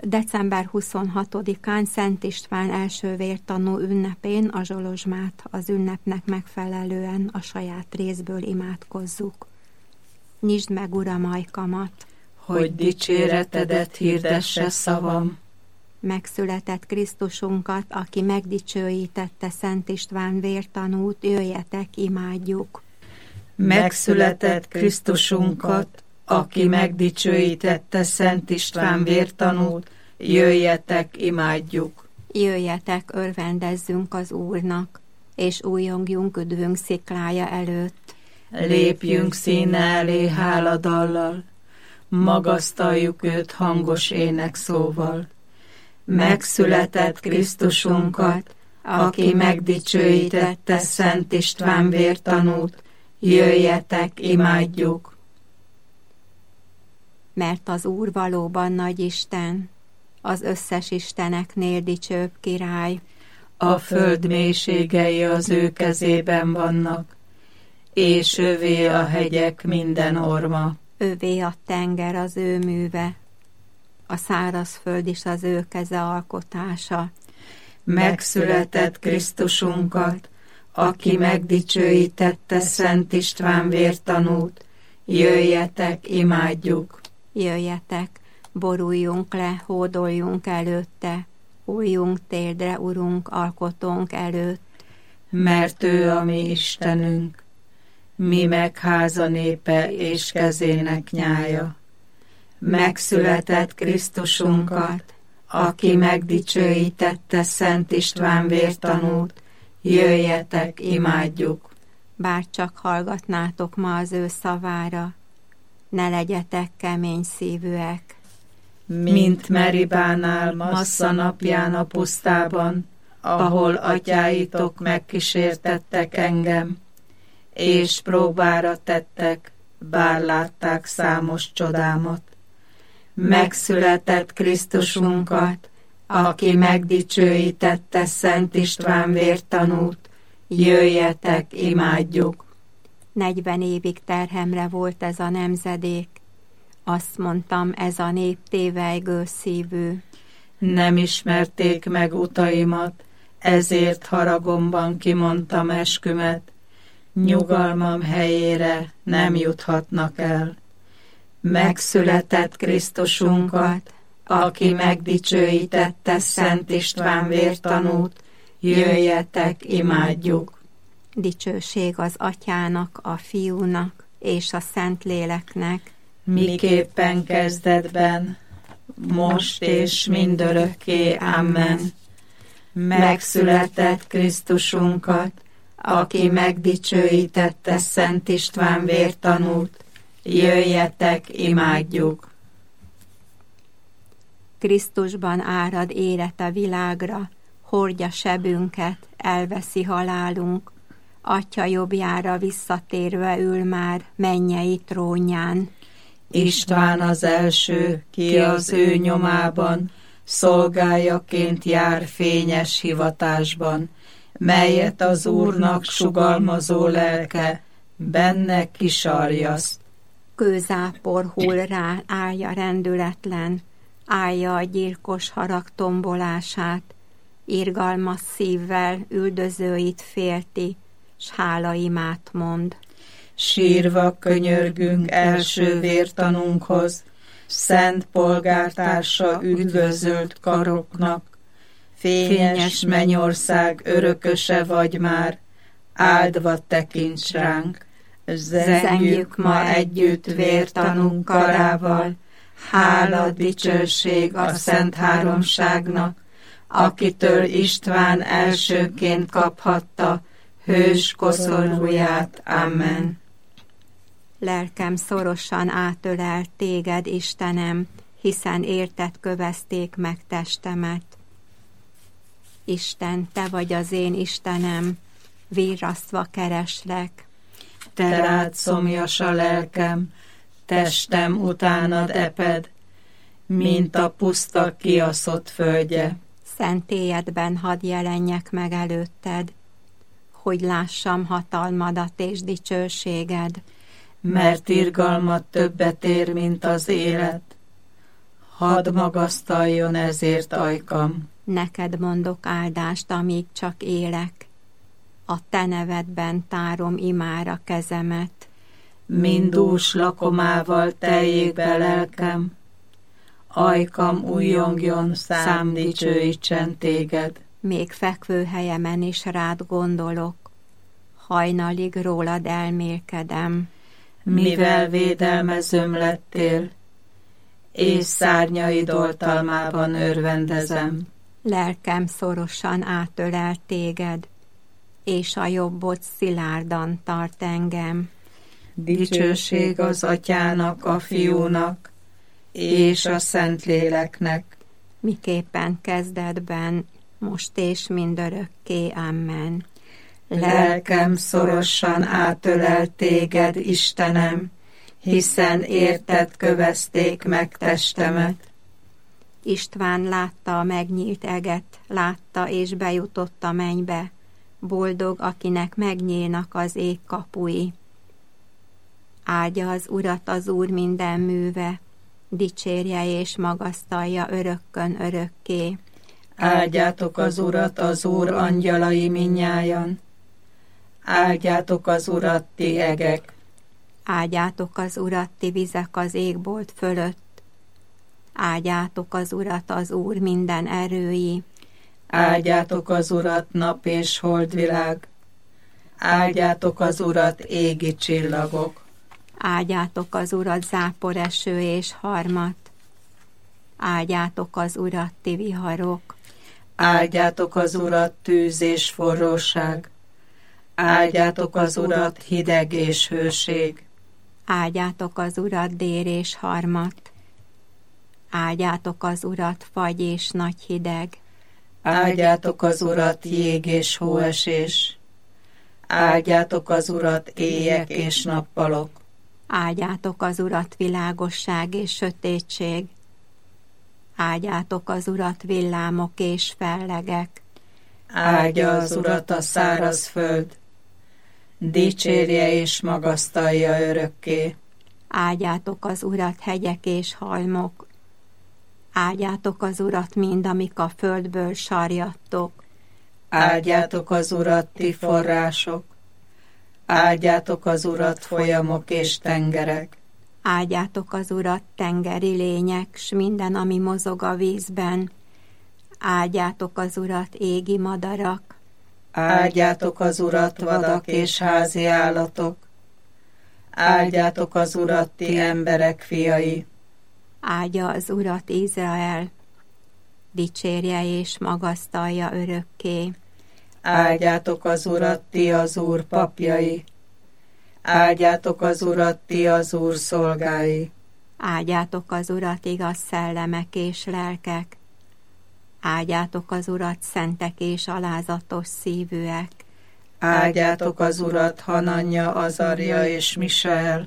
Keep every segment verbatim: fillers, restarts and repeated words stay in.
december huszonhatodikán Szent István első vértanú ünnepén a Zsolozsmát az ünnepnek megfelelően a saját részből imádkozzuk. Nyisd meg, Uram, ajkamat, hogy dicséretedet hirdesse szavam. Megszületett Krisztusunkat, aki megdicsőítette Szent István vértanút, jöjjetek, imádjuk. Megszületett Krisztusunkat, aki megdicsőítette Szent István vértanút, jöjjetek, imádjuk. Jöjjetek, örvendezzünk az Úrnak, és újjongjunk üdvünk sziklája előtt. Lépjünk színe elé háladallal, magasztaljuk őt hangos énekszóval. Megszületett Krisztusunkat, aki megdicsőítette Szent István vértanút, jöjjetek, imádjuk. Mert az Úr valóban nagy Isten, az összes isteneknél dicsőbb király. A föld mélységei az ő kezében vannak, és övé a hegyek minden orma. Övé a tenger az ő műve, a szárazföld is az ő keze alkotása. Megszületett Krisztusunkat, aki megdicsőítette Szent István vértanút, jöjjetek, imádjuk. Jöjjetek, boruljunk le, hódoljunk előtte, újjunk térdre, Urunk, alkotónk előtt. Mert ő a mi Istenünk, mi meg háza népe és kezének nyája. Megszületett Krisztusunkat, aki megdicsőítette Szent István vértanút, jöjjetek, imádjuk. Bár csak hallgatnátok ma az ő szavára, ne legyetek kemény szívűek. Mint Meribánál Massza napján a pusztában, ahol atyáitok megkísértettek engem, és próbára tettek, bár látták számos csodámat. Megszületett Krisztusunkat, aki megdicsőítette Szent István vértanút, jöjjetek, imádjuk. Negyven évig terhemre volt ez a nemzedék, azt mondtam, ez a nép tévejgő szívű. Nem ismerték meg utaimat, ezért haragomban kimondtam eskümet, nyugalmam helyére nem juthatnak el. Megszületett Krisztusunkat, aki megdicsőítette Szent István vértanút, jöjjetek, imádjuk. Dicsőség az Atyának, a Fiúnak és a Szentléleknek, miképpen kezdetben, most és mindörökké. Amen. Megszületett Krisztusunkat, aki megdicsőítette Szent István vértanút, jöjjetek, imádjuk. Krisztusban árad élet a világra, hordja sebünket, elveszi halálunk, Atya jobbjára visszatérve ül már mennyei trónján. István az első, ki az ő nyomában, szolgájaként jár fényes hivatásban, melyet az Úrnak sugalmazó lelke benne kisarjaszt. Kőzápor hull rá, állja rendületlen, állja a gyilkos harag tombolását, irgalmas szívvel üldözőit félti, s hálaimát mond. Sírva könyörgünk első vértanunkhoz, szent polgártársa üdvözölt karoknak, fényes mennyország örököse vagy már, áldva tekints ránk. Zengjük ma együtt vértanunk karával, hála, dicsőség a Szent Háromságnak, akitől István elsőként kaphatta hős koszorúját. Amen. Lelkem szorosan átölel téged, Istenem, hiszen érted kövezték meg testemet. Isten, te vagy az én Istenem, virrasztva kereslek. Te rád szomjas a lelkem, testem utánad eped, mint a puszta kiaszott földje. Szentélyedben hadd jelenjek meg előtted, hogy lássam hatalmadat és dicsőséged. Mert irgalmat többet ér, mint az élet, hadd magasztaljon ezért ajkam. Neked mondok áldást, amíg csak élek, a te nevedben tárom imára kezemet. Mind dús lakomával teljék be lelkem, ajkam újjongjon, szám dicsőítsen téged. Még fekvő helyemen is rád gondolok, hajnalig rólad elmélkedem. Mivel védelmezőm lettél, és szárnyaid oltalmában örvendezem. Lelkem szorosan átölel téged, és a jobbod szilárdan tart engem. Dicsőség az Atyának, a Fiúnak, és a Szentléleknek. Miképpen kezdetben, most és mindörökké. Amen. Lelkem szorosan átölel téged, Istenem, hiszen érted kövezték meg testemet. István látta a megnyílt eget, látta és bejutott a mennybe, boldog, akinek megnyílnak az ég kapui. Áldja az Urat az Úr minden műve, dicsérje és magasztalja örökkön örökké. Áldjátok az Urat, az Úr angyalai minnyájan, áldjátok az Urat, ti egek. Áldjátok az Urat, ti vizek az égbolt fölött, áldjátok az Urat, az Úr minden erői. Áldjátok az Urat, nap és holdvilág, áldjátok az Urat, égi csillagok. Áldjátok az Urat, záporeső és harmat, áldjátok az Urat, ti viharok. Áldjátok az Urat, tűz és forróság, áldjátok az Urat, hideg és hőség. Áldjátok az Urat, dér és harmat, áldjátok az Urat, fagy és nagy hideg. Áldjátok az Urat, jég és hóesés, áldjátok az Urat, éjek és nappalok. Áldjátok az Urat, világosság és sötétség, áldjátok az Urat, villámok és fellegek. Áldja az Urat a száraz föld, dicsérje és magasztalja örökké. Áldjátok az Urat, hegyek és halmok, áldjátok az Urat, mind, amik a földből sarjadtok. Áldjátok az Urat, ti források, áldjátok az Urat, folyamok és tengerek. Áldjátok az Urat, tengeri lények, s minden, ami mozog a vízben. Áldjátok az Urat, égi madarak. Áldjátok az Urat, vadak és házi állatok. Áldjátok az Urat, ti emberek fiai. Áldja az Urat Izrael, dicsérje és magasztalja örökké. Áldjátok az Urat, ti az Úr papjai. Áldjátok az Urat, ti az Úr szolgái. Áldjátok az Urat, igaz szellemek és lelkek. Áldjátok az Urat, szentek és alázatos szívűek. Áldjátok az Urat, Hananja, Azarja és Misael.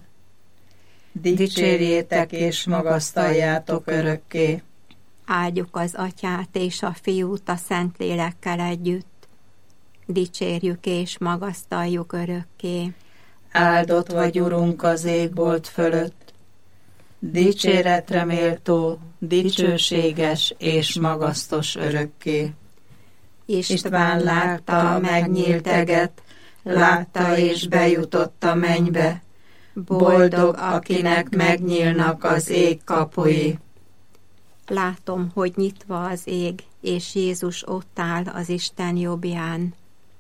Dicsérjétek és magasztaljátok örökké. Áldjuk az Atyát és a Fiút a Szentlélekkel együtt. Dicsérjük és magasztaljuk örökké. Áldott vagy, Urunk, az égbolt fölött. Dicséretre méltó, dicsőséges és magasztos örökké. István látta a megnyílt eget, látta és bejutott a mennybe. Boldog, akinek megnyílnak az ég kapui. Látom, hogy nyitva az ég, és Jézus ott áll az Isten jobbján.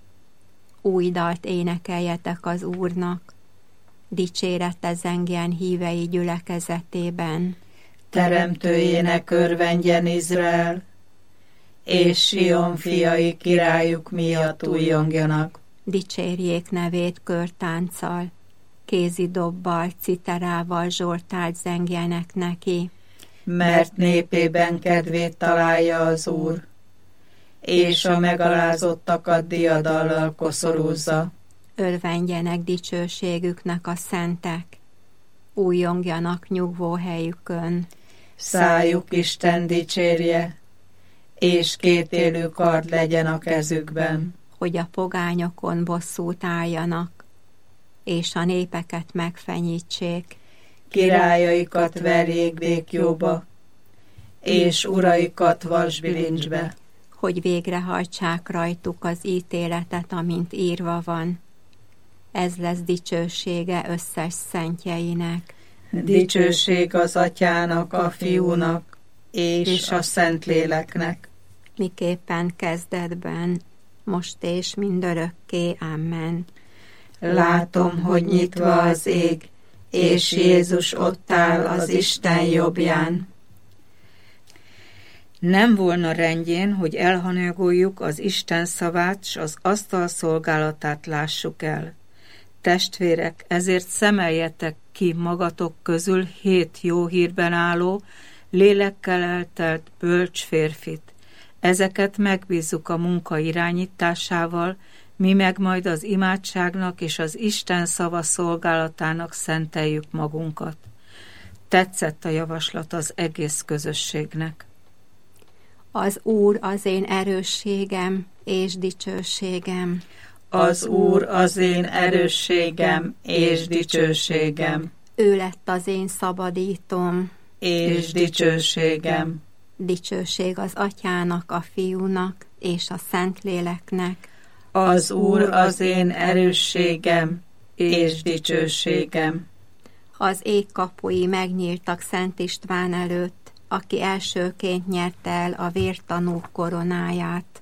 Új dalt énekeljetek az Úrnak, dicsérete zengjen hívei gyülekezetében. Teremtőjének örvendjen Izrael, és Sion fiai királyuk miatt újjongjanak. Dicsérjék nevét körtánccal, kézi dobbal, citerával zsoltárt zengjenek neki. Mert népében kedvét találja az Úr, és a megalázottakat diadallal koszorúzza. Örvendjenek dicsőségüknek a szentek, újjongjanak nyugvó helyükön. Szájuk Isten dicsérje, és kétélű kard legyen a kezükben. Hogy a pogányokon bosszút álljanak, és a népeket megfenyítsék. Királyaikat verjék békjóba, és uraikat vasbilincsbe, hogy végrehajtsák rajtuk az ítéletet, amint írva van. Ez lesz dicsősége összes szentjeinek. Dicsőség az Atyának, a Fiúnak és a Szentléleknek, miképpen kezdetben, most és mindörökké. Amen. Látom, hogy nyitva az ég, és Jézus ott áll az Isten jobbján. Nem volna rendjén, hogy elhanyagoljuk az Isten szavát, s az asztal szolgálatát lássuk el. Testvérek, ezért szemeljetek ki magatok közül hét jó hírben álló, lélekkel eltelt bölcs férfit. Ezeket megbízzuk a munka irányításával, mi meg majd az imádságnak és az Isten szava szolgálatának szenteljük magunkat. Tetszett a javaslat az egész közösségnek. Az Úr az én erősségem és dicsőségem. Az Úr az én erősségem és dicsőségem. Ő lett az én szabadítom és dicsőségem. Dicsőség az Atyának, a Fiúnak és a Szentléleknek. Az Úr az én erősségem és dicsőségem. Az ég kapui megnyíltak Szent István előtt, aki elsőként nyerte el a vértanú koronáját.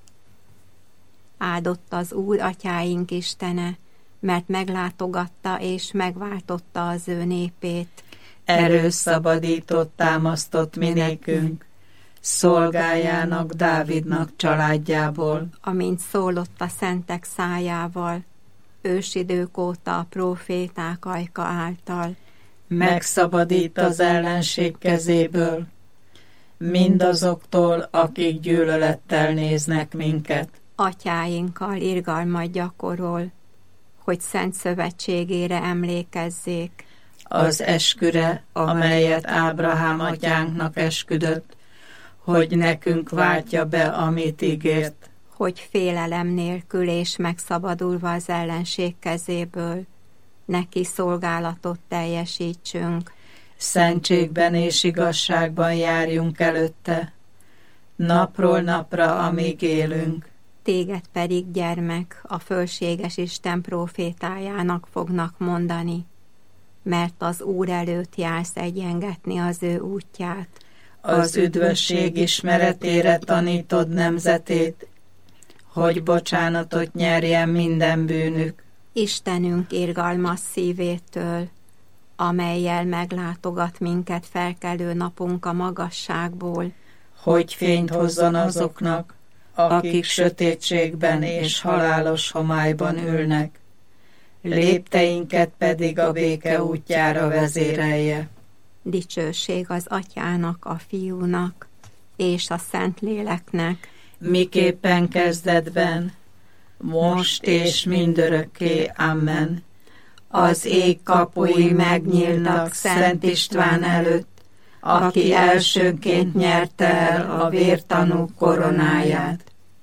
Áldott az Úr atyáink Istene, mert meglátogatta és megváltotta az ő népét. Erőszabadított, támasztott minékünk, szolgájának, Dávidnak családjából. Amint szólott a szentek szájával, ősidők óta a próféták ajka által. Megszabadít az ellenség kezéből, mindazoktól, akik gyűlölettel néznek minket. Atyáinkkal irgalmat gyakorol, hogy szent szövetségére emlékezzék. Az esküre, amelyet Ábrahám atyánknak esküdött, hogy nekünk váltja be, amit ígért. Hogy félelem nélkül és megszabadulva az ellenség kezéből, neki szolgálatot teljesítsünk. Szentségben és igazságban járjunk előtte, napról napra, amíg élünk. Téged pedig, gyermek, a fölséges Isten prófétájának fognak mondani, mert az Úr előtt jársz egyengetni az ő útját. Az üdvösség ismeretére tanítod nemzetét, hogy bocsánatot nyerjen minden bűnük. Istenünk irgalmas szívétől, amellyel meglátogat minket felkelő napunk a magasságból, hogy fényt hozzon azoknak, akik sötétségben és halálos homályban ülnek, lépteinket pedig a béke útjára vezérelje. Dicsőség az Atyának, a Fiúnak és a Szentléleknek, miképpen kezdetben, most és mindörökké. Amen. Az ég kapui megnyílnak Szent István előtt, aki elsőként nyerte el a vértanú koronáját.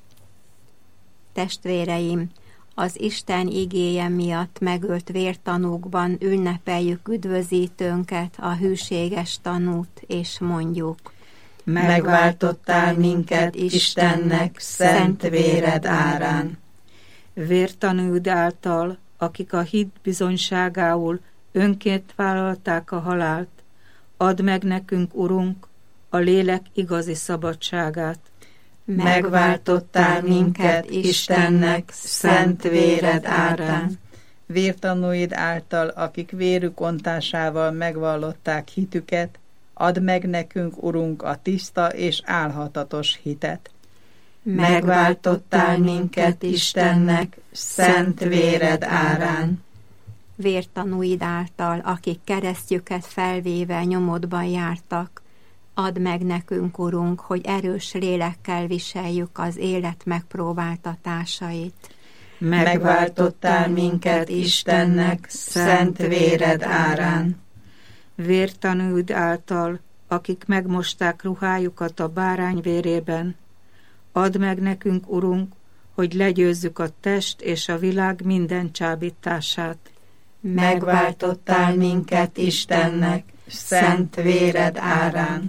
Testvéreim, az Isten igéje miatt megölt vértanúkban ünnepeljük üdvözítőnket, a hűséges tanút, és mondjuk: Megváltottál minket Istennek szent véred árán. Vértanúd által, akik a hit bizonyságául önként vállalták a halált, add meg nekünk, Urunk, a lélek igazi szabadságát. Megváltottál minket Istennek szent véred árán. Vértanúid által, akik vérük ontásával megvallották hitüket, add meg nekünk, Urunk, a tiszta és álhatatos hitet. Megváltottál minket Istennek szent véred árán. Vértanúid által, akik keresztjüket felvéve nyomodban jártak, add meg nekünk, Urunk, hogy erős lélekkel viseljük az élet megpróbáltatásait. Megváltottál minket Istennek szent véred árán. Vértanúd által, akik megmosták ruhájukat a bárány vérében, add meg nekünk, Urunk, hogy legyőzzük a test és a világ minden csábítását. Megváltottál minket Istennek szent véred árán.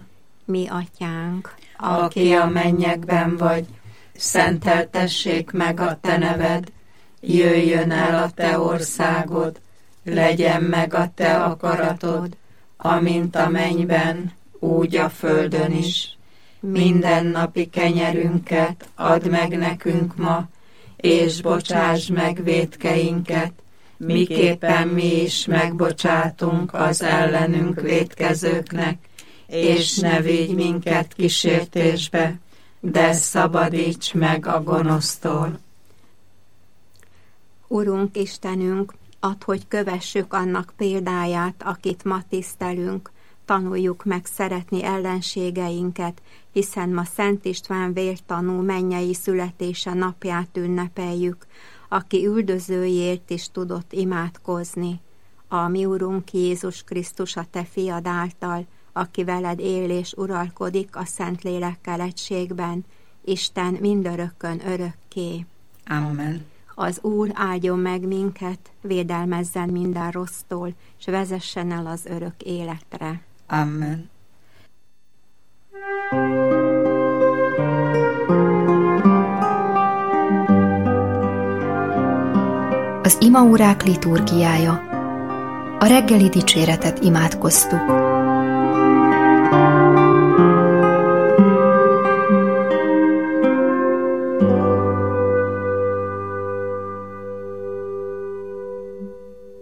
Mi atyánk, aki a mennyekben vagy, szenteltessék meg a te neved, jöjjön el a te országod, legyen meg a te akaratod, amint a mennyben, úgy a földön is. Mindennapi kenyerünket add meg nekünk ma, és bocsásd meg vétkeinket, miképpen mi is megbocsátunk az ellenünk vétkezőknek, és ne vigy minket kísértésbe, de szabadíts meg a gonosztól. Urunk Istenünk, add, hogy kövessük annak példáját, akit ma tisztelünk, tanuljuk meg szeretni ellenségeinket, hiszen ma Szent István vértanú mennyei születése napját ünnepeljük, aki üldözőjért is tudott imádkozni. A mi Urunk Jézus Krisztus a te fiad által, aki veled él és uralkodik a Szentlélekkel egységben, Isten mindörökkön örökké. Amen. Az Úr áldjon meg minket, védelmezzen minden rossztól, és vezessen el az örök életre. Amen. Az imaórák liturgiája. A reggeli dicséretet imádkoztuk.